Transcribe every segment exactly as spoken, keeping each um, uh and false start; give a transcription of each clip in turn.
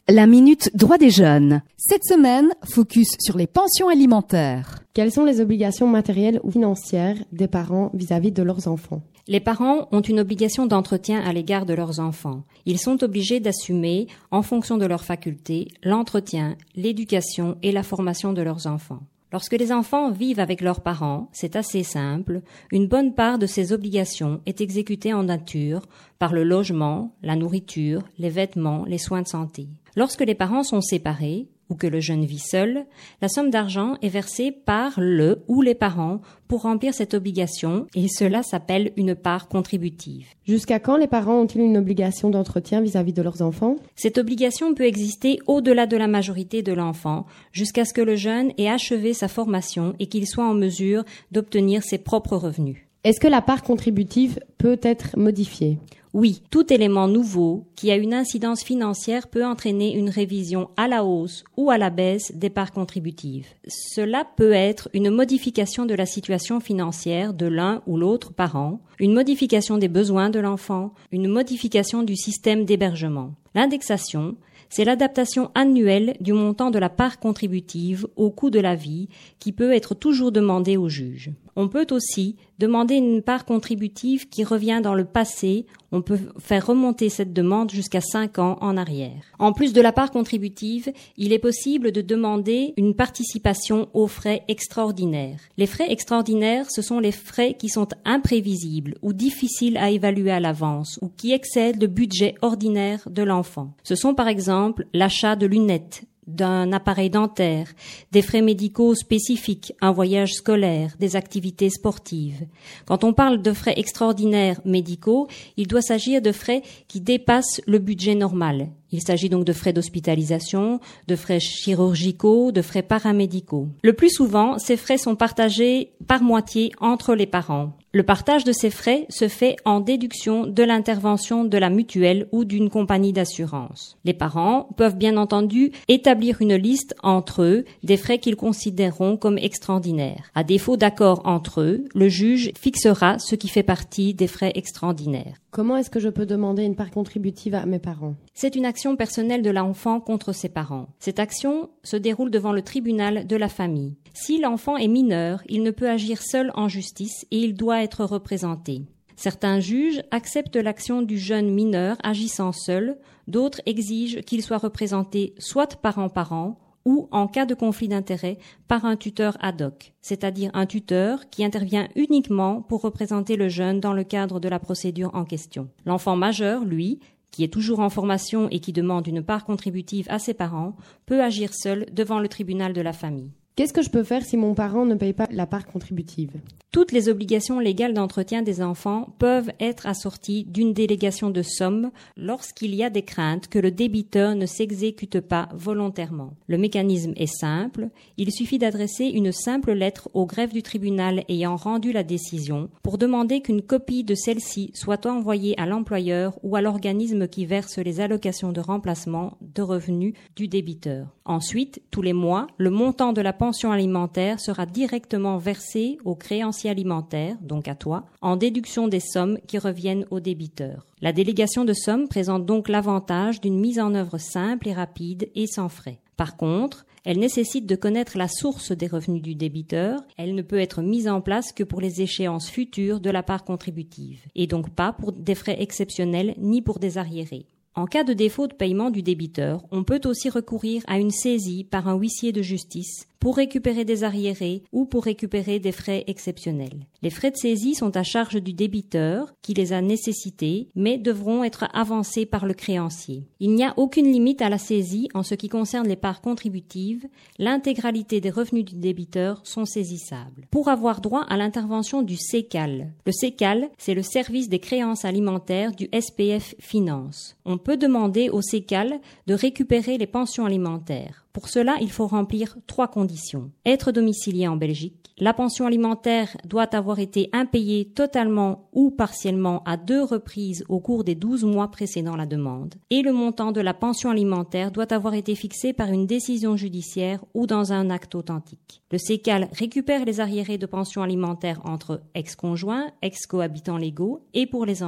La minute droit des jeunes. Cette semaine, focus sur les pensions alimentaires. Quelles sont les obligations matérielles ou financières des parents vis-à-vis de leurs enfants ? Les parents ont une obligation d'entretien à l'égard de leurs enfants. Ils sont obligés d'assumer, en fonction de leurs facultés, l'entretien, l'éducation et la formation de leurs enfants. Lorsque les enfants vivent avec leurs parents, c'est assez simple, une bonne part de ces obligations est exécutée en nature par le logement, la nourriture, les vêtements, les soins de santé. Lorsque les parents sont séparés, ou que le jeune vit seul, la somme d'argent est versée par le ou les parents pour remplir cette obligation et cela s'appelle une part contributive. Jusqu'à quand les parents ont-ils une obligation d'entretien vis-à-vis de leurs enfants ? Cette obligation peut exister au-delà de la majorité de l'enfant, jusqu'à ce que le jeune ait achevé sa formation et qu'il soit en mesure d'obtenir ses propres revenus. Est-ce que la part contributive peut être modifiée ? Oui, tout élément nouveau qui a une incidence financière peut entraîner une révision à la hausse ou à la baisse des parts contributives. Cela peut être une modification de la situation financière de l'un ou l'autre parent, une modification des besoins de l'enfant, une modification du système d'hébergement. L'indexation, c'est l'adaptation annuelle du montant de la part contributive au coût de la vie qui peut être toujours demandée au juge. On peut aussi demander une part contributive qui revient dans le passé. On peut faire remonter cette demande jusqu'à cinq ans en arrière. En plus de la part contributive, il est possible de demander une participation aux frais extraordinaires. Les frais extraordinaires, ce sont les frais qui sont imprévisibles ou difficiles à évaluer à l'avance ou qui excèdent le budget ordinaire de l'enfant. Ce sont par exemple l'achat de lunettes, d'un appareil dentaire, des frais médicaux spécifiques, un voyage scolaire, des activités sportives. Quand on parle de frais extraordinaires médicaux, il doit s'agir de frais qui dépassent le budget normal. Il s'agit donc de frais d'hospitalisation, de frais chirurgicaux, de frais paramédicaux. Le plus souvent, ces frais sont partagés par moitié entre les parents. Le partage de ces frais se fait en déduction de l'intervention de la mutuelle ou d'une compagnie d'assurance. Les parents peuvent bien entendu établir une liste entre eux des frais qu'ils considéreront comme extraordinaires. À défaut d'accord entre eux, le juge fixera ce qui fait partie des frais extraordinaires. Comment est-ce que je peux demander une part contributive à mes parents ? C'est une action personnelle de l'enfant contre ses parents. Cette action se déroule devant le tribunal de la famille. Si l'enfant est mineur, il ne peut agir seul en justice et il doit être représenté. Certains juges acceptent l'action du jeune mineur agissant seul, d'autres exigent qu'il soit représenté soit parent-parent ou, en cas de conflit d'intérêts, par un tuteur ad hoc, c'est-à-dire un tuteur qui intervient uniquement pour représenter le jeune dans le cadre de la procédure en question. L'enfant majeur, lui, qui est toujours en formation et qui demande une part contributive à ses parents, peut agir seul devant le tribunal de la famille. Qu'est-ce que je peux faire si mon parent ne paye pas la part contributive ? Toutes les obligations légales d'entretien des enfants peuvent être assorties d'une délégation de somme lorsqu'il y a des craintes que le débiteur ne s'exécute pas volontairement. Le mécanisme est simple, il suffit d'adresser une simple lettre au greffe du tribunal ayant rendu la décision pour demander qu'une copie de celle-ci soit envoyée à l'employeur ou à l'organisme qui verse les allocations de remplacement de revenus du débiteur. Ensuite, tous les mois, le montant de la pension alimentaire sera directement versé aux créanciers alimentaires, donc à toi, en déduction des sommes qui reviennent au débiteur. La délégation de sommes présente donc l'avantage d'une mise en œuvre simple et rapide et sans frais. Par contre, elle nécessite de connaître la source des revenus du débiteur. Elle ne peut être mise en place que pour les échéances futures de la part contributive, et donc pas pour des frais exceptionnels ni pour des arriérés. En cas de défaut de paiement du débiteur, on peut aussi recourir à une saisie par un huissier de justice pour récupérer des arriérés ou pour récupérer des frais exceptionnels. Les frais de saisie sont à charge du débiteur qui les a nécessités, mais devront être avancés par le créancier. Il n'y a aucune limite à la saisie en ce qui concerne les parts contributives. L'intégralité des revenus du débiteur sont saisissables. Pour avoir droit à l'intervention du C E C A L. Le C E C A L, c'est le service des créances alimentaires du S P F Finance. On peut demander au C E C A L de récupérer les pensions alimentaires. Pour cela, il faut remplir trois conditions. Être domicilié en Belgique. La pension alimentaire doit avoir été impayée totalement ou partiellement à deux reprises au cours des douze mois précédant la demande. Et le montant de la pension alimentaire doit avoir été fixé par une décision judiciaire ou dans un acte authentique. Le C E C A L récupère les arriérés de pension alimentaire entre ex-conjoints, ex-cohabitants légaux et pour les enfants.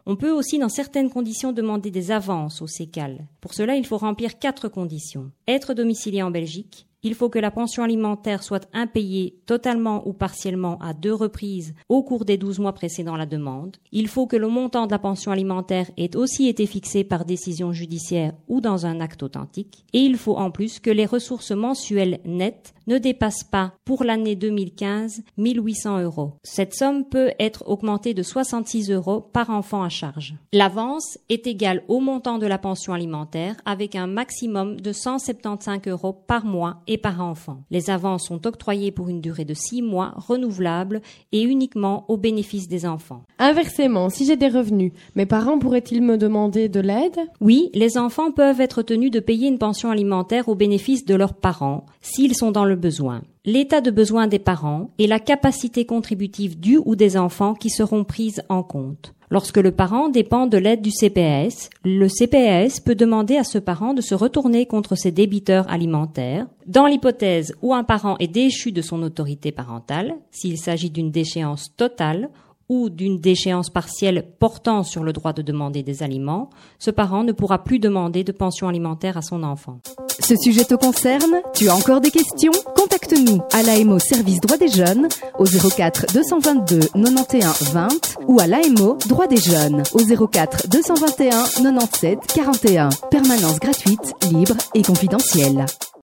On peut aussi, dans certaines conditions, demander des avances au C E C A L. Pour cela, il faut remplir quatre conditions. Être domicilié en Belgique. Il faut que la pension alimentaire soit impayée totalement ou partiellement à deux reprises au cours des douze mois précédant la demande. Il faut que le montant de la pension alimentaire ait aussi été fixé par décision judiciaire ou dans un acte authentique. Et il faut en plus que les ressources mensuelles nettes ne dépassent pas, pour l'année deux mille quinze, mille huit cents euros. Cette somme peut être augmentée de soixante-six euros par enfant à charge. L'avance est égale au montant de la pension alimentaire avec un maximum de cent soixante-quinze euros par mois et par enfant. Les avances sont octroyées pour une durée de six mois, renouvelables et uniquement au bénéfice des enfants. Inversement, si j'ai des revenus, mes parents pourraient-ils me demander de l'aide? Oui, les enfants peuvent être tenus de payer une pension alimentaire au bénéfice de leurs parents, s'ils sont dans le besoin. L'état de besoin des parents et la capacité contributive du ou des enfants qui seront prises en compte. Lorsque le parent dépend de l'aide du C P A S, le C P A S peut demander à ce parent de se retourner contre ses débiteurs alimentaires. Dans l'hypothèse où un parent est déchu de son autorité parentale, s'il s'agit d'une déchéance totale ou d'une déchéance partielle portant sur le droit de demander des aliments, ce parent ne pourra plus demander de pension alimentaire à son enfant. Ce sujet te concerne? Tu as encore des questions? Contacte-nous à l'A M O Service Droits des Jeunes au zéro quatre deux cent vingt-deux quatre-vingt-onze vingt ou à l'A M O Droits des Jeunes au zéro quatre deux cent vingt et un quatre-vingt-dix-sept quarante et un. Permanence gratuite, libre et confidentielle.